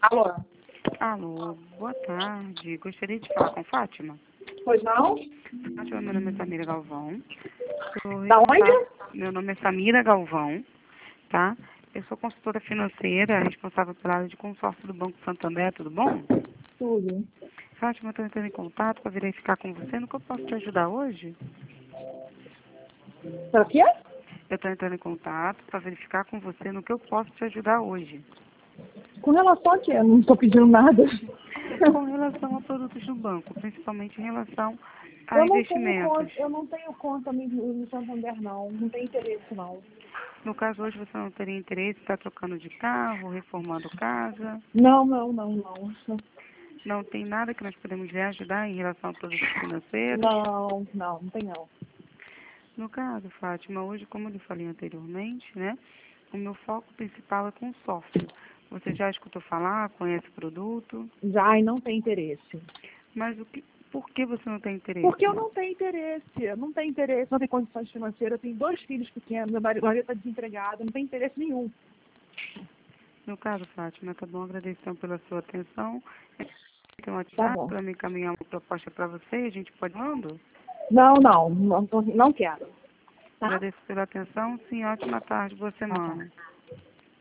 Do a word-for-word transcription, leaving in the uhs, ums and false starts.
Alô? Alô, boa tarde. Gostaria de falar com Fátima. Pois não? Fátima, meu nome é Samira Galvão. Sou Da responsável- onde? Meu nome é Samira Galvão, tá? Eu sou consultora financeira, responsável pela área de consórcio do Banco Santander, tudo bom? Tudo. Fátima, estou entrando em contato para verificar com você no que eu posso te ajudar hoje. Pra quê? Eu estou entrando em contato para verificar com você no que eu posso te ajudar hoje. Com relação a quê? Eu não estou pedindo nada. Com relação a produtos do banco, principalmente em relação a Eu não tenho conta, investimentos. eu não tenho conta no no Santander, não. Não tenho interesse, não. No caso, hoje você não teria interesse em estar trocando de carro, reformando casa. Não, não, não, não. Não tem nada que nós podemos lhe ajudar em relação a produtos financeiros. Não, não, não tem não. No caso, Fátima, hoje, como eu lhe falei anteriormente, né, o meu foco principal é consórcio. Você já escutou falar, conhece o produto, Já, e não tem interesse. mas o que, por que você não tem interesse? Porque eu não tenho interesse, eu não tenho interesse, não tenho condições financeiras, eu tenho dois filhos pequenos, meu marido está desempregado, não tenho interesse nenhum. No caso, Fátima, tá bom, agradeço pela sua atenção. Tem um Tá WhatsApp bom. para me encaminhar uma proposta para você, a gente pode mandar. Não, não, não, tô- não quero. Tá? Agradeço pela atenção, sim, ótima tarde, boa Tá bom. semana.